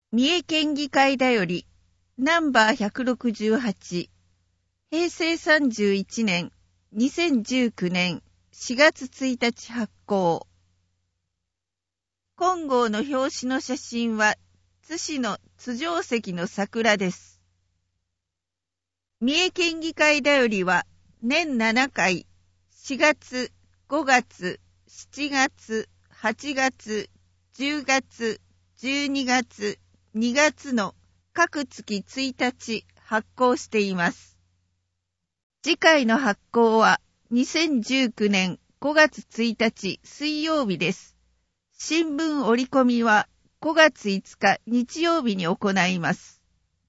三重県議会だより、ナンバー168、平成31年、2019年4月1日発行。本号の表紙の写真は、津市の津城石の桜です。三重県議会だよりは、年7回、4月、5月、7月、8月、10月、12月、2月の各月1日発行しています。次回の発行は2019年5月1日水曜日です。新聞折り込みは5月5日日曜日に行います。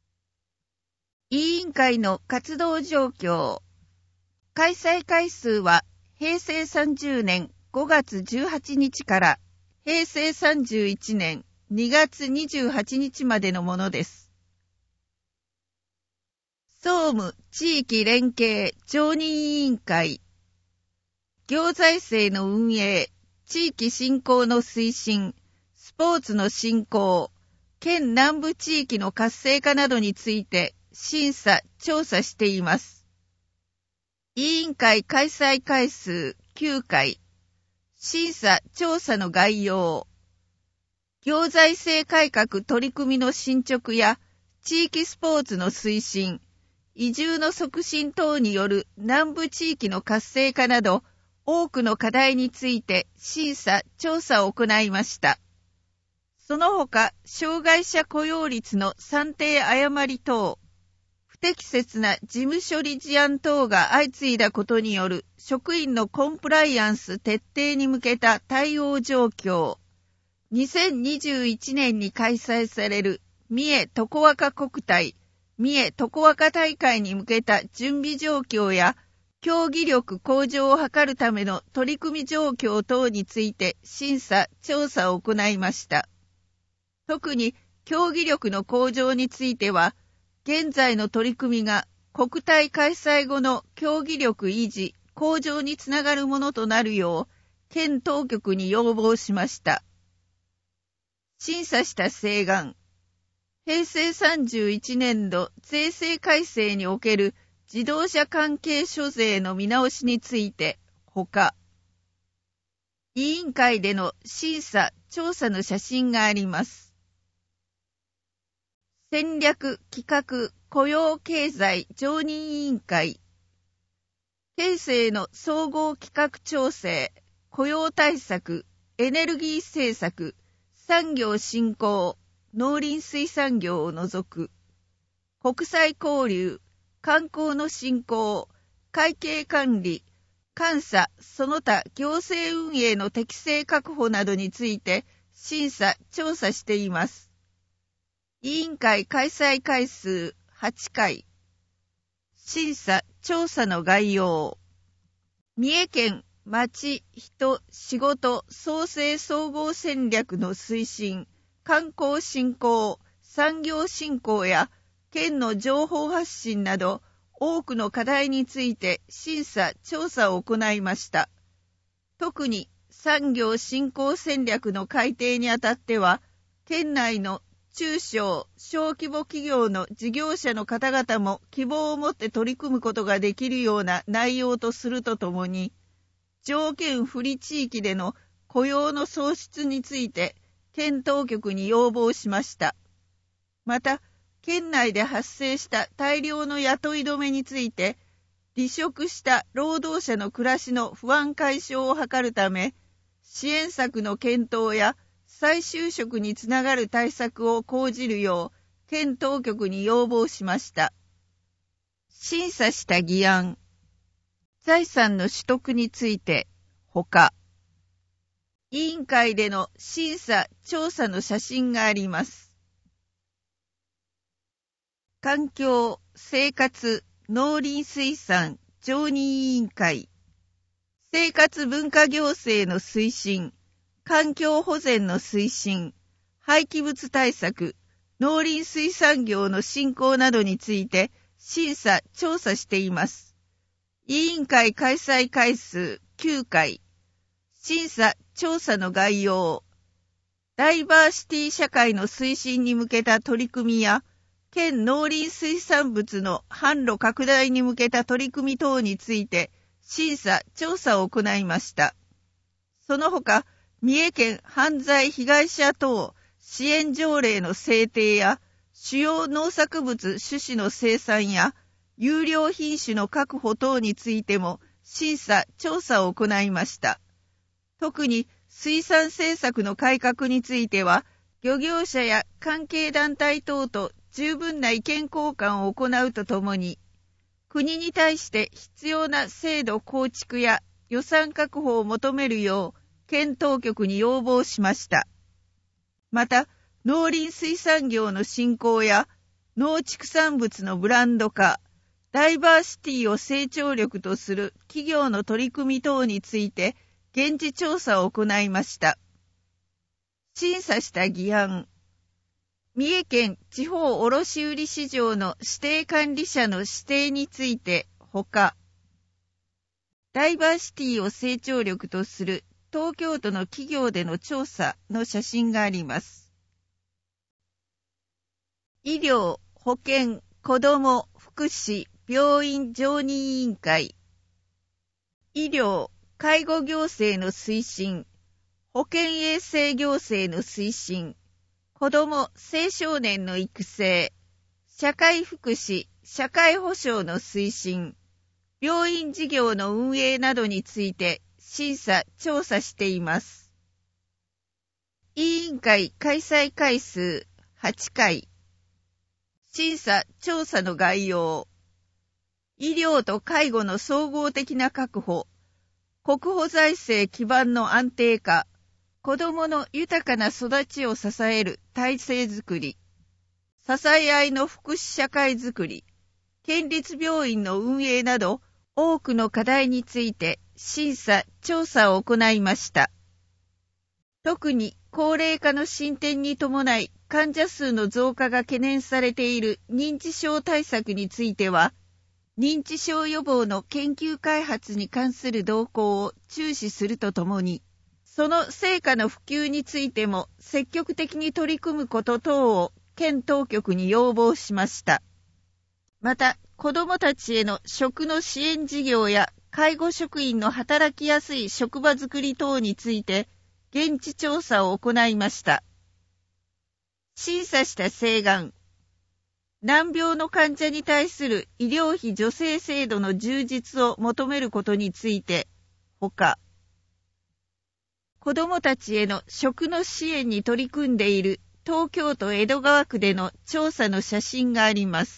委員会の活動状況。開催回数は平成30年5月18日から平成31年2月28日までのものです。総務地域連携常任委員会、行財政の運営、地域振興の推進、スポーツの振興、県南部地域の活性化などについて審査・調査しています。委員会開催回数9回、審査・調査の概要、行財政改革取り組みの進捗や地域スポーツの推進、移住の促進等による南部地域の活性化など多くの課題について審査・調査を行いました。その他、障害者雇用率の算定誤り等、不適切な事務処理事案等が相次いだことによる職員のコンプライアンス徹底に向けた対応状況、2021年に開催される三重とこわか国体、三重とこわか大会に向けた準備状況や競技力向上を図るための取り組み状況等について審査・調査を行いました。特に競技力の向上については、現在の取り組みが国体開催後の競技力維持・向上につながるものとなるよう、県当局に要望しました。審査した請願。平成31年度税制改正における自動車関係諸税の見直しについて、ほか、委員会での審査・調査の写真があります。戦略企画雇用経済常任委員会、県政の総合企画調整、雇用対策、エネルギー政策、産業振興、農林水産業を除く、国際交流、観光の振興、会計管理、監査、その他行政運営の適正確保などについて審査・調査しています。委員会開催回数8回、審査・調査の概要、三重県町、人、仕事、創生総合戦略の推進、観光振興、産業振興や県の情報発信など多くの課題について審査・調査を行いました。特に産業振興戦略の改定にあたっては、県内の中小・小規模企業の事業者の方々も希望を持って取り組むことができるような内容とするとともに、条件不利地域での雇用の創出について県当局に要望しました。また、県内で発生した大量の雇い止めについて、離職した労働者の暮らしの不安解消を図るため、支援策の検討や再就職につながる対策を講じるよう、県当局に要望しました。審査した議案。財産の取得について、ほか、委員会での審査・調査の写真があります。環境、生活、農林水産常任委員会、生活文化行政の推進、環境保全の推進、廃棄物対策、農林水産業の振興などについて審査・調査しています。委員会開催回数9回、審査・調査の概要、 ダイバーシティ社会の推進に向けた取り組みや、県農林水産物の販路拡大に向けた取り組み等について審査・調査を行いました。その他、三重県犯罪被害者等支援条例の制定や、主要農作物種子の生産や、優良品種の確保等についても審査・調査を行いました。特に水産政策の改革については、漁業者や関係団体等と十分な意見交換を行うとともに、国に対して必要な制度構築や予算確保を求めるよう、県当局に要望しました。また、農林水産業の振興や農畜産物のブランド化、ダイバーシティを成長力とする企業の取り組み等について、現地調査を行いました。審査した議案。三重県地方卸売市場の指定管理者の指定についてほか、ダイバーシティを成長力とする東京都の企業での調査の写真があります。医療、保健、子ども、福祉、病院常任委員会。医療、介護行政の推進、保健衛生行政の推進、子ども・青少年の育成、社会福祉・社会保障の推進、病院事業の運営などについて審査・調査しています。委員会開催回数8回。審査・調査の概要。医療と介護の総合的な確保、国保財政基盤の安定化、子どもの豊かな育ちを支える体制づくり、支え合いの福祉社会づくり、県立病院の運営など多くの課題について審査・調査を行いました。特に高齢化の進展に伴い患者数の増加が懸念されている認知症対策については、認知症予防の研究開発に関する動向を注視するとともに、その成果の普及についても積極的に取り組むこと等を県当局に要望しました。また、子どもたちへの食の支援事業や介護職員の働きやすい職場づくり等について現地調査を行いました。審査した請願。難病の患者に対する医療費助成制度の充実を求めることについて、ほか、子どもたちへの食の支援に取り組んでいる東京都江戸川区での調査の写真があります。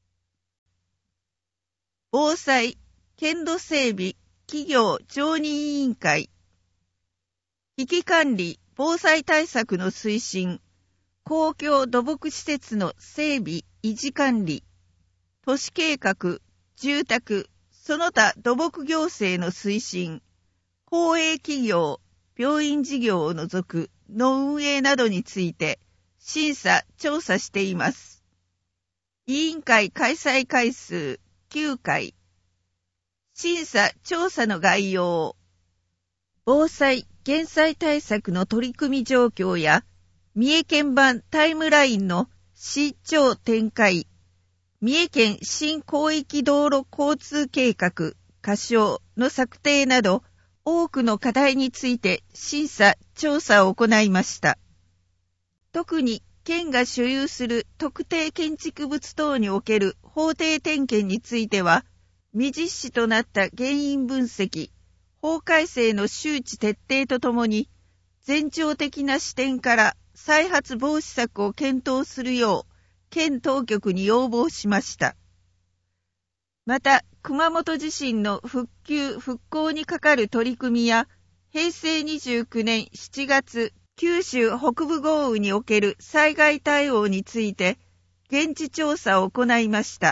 防災、県土整備、企業常任委員会。危機管理、防災対策の推進、公共土木施設の整備、維持管理、都市計画、住宅、その他土木行政の推進、公営企業、病院事業を除くの運営などについて審査・調査しています。委員会開催回数9回。審査・調査の概要。防災・減災対策の取り組み状況や、三重県版タイムラインの市町展開、三重県新広域道路交通計画仮称の策定など、多くの課題について審査・調査を行いました。特に県が所有する特定建築物等における法定点検については、未実施となった原因分析、法改正の周知徹底とともに、全庁的な視点から再発防止策を検討するよう、県当局に要望しました。また、熊本地震の復旧・復興にかかる取り組みや、平成29年7月、九州北部豪雨における災害対応について、現地調査を行いました。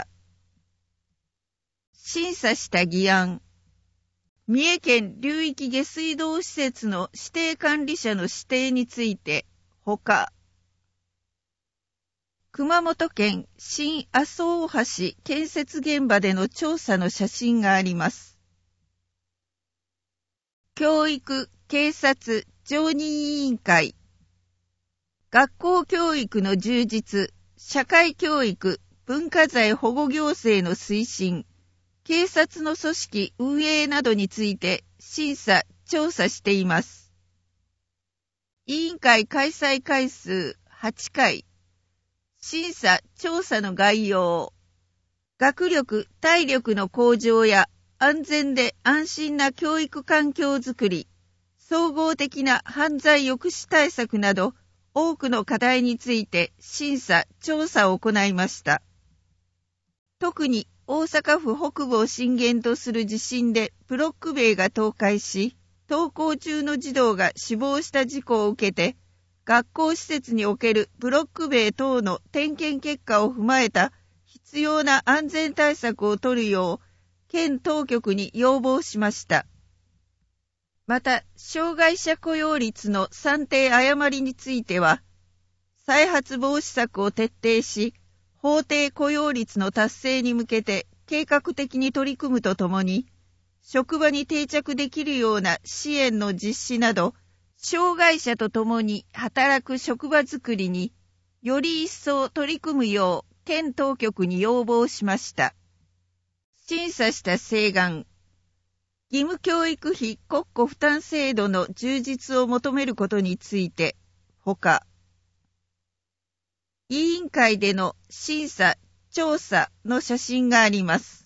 審査した議案。三重県流域下水道施設の指定管理者の指定について、ほか、熊本県新阿蘇大橋建設現場での調査の写真があります。教育・警察常任委員会。 学校教育の充実、社会教育、文化財保護行政の推進、警察の組織運営などについて審査・調査しています。委員会開催回数8回。審査・調査の概要。学力・体力の向上や安全で安心な教育環境づくり、総合的な犯罪抑止対策など多くの課題について審査・調査を行いました。特に大阪府北部を震源とする地震でブロック塀が倒壊し、登校中の児童が死亡した事故を受けて、学校施設におけるブロック塀等の点検結果を踏まえた必要な安全対策を取るよう、県当局に要望しました。また、障害者雇用率の算定誤りについては、再発防止策を徹底し、法定雇用率の達成に向けて計画的に取り組むとともに、職場に定着できるような支援の実施など、障害者と共に働く職場づくりにより一層取り組むよう県当局に要望しました。審査した請願。義務教育費国庫負担制度の充実を求めることについて、ほか、委員会での審査・調査の写真があります。